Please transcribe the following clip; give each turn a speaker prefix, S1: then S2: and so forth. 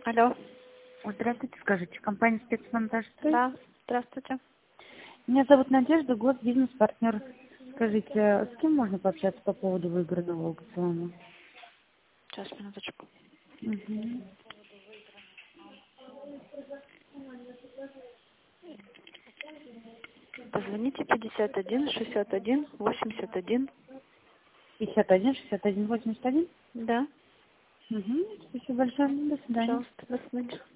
S1: Алло.
S2: Здравствуйте, скажите, компания «Спецмонтаж Строй»?
S1: Да, здравствуйте.
S2: Меня зовут Надежда, год бизнес-партнер. Скажите, с кем можно пообщаться по поводу выигранного аукциона?
S1: Сейчас, минуточку.
S2: Угу.
S1: Позвоните 51 61 81.
S2: 51, 61, 81?
S1: Да,
S2: Угу. Спасибо большое. До свидания.
S1: пожалуйста, до свидания.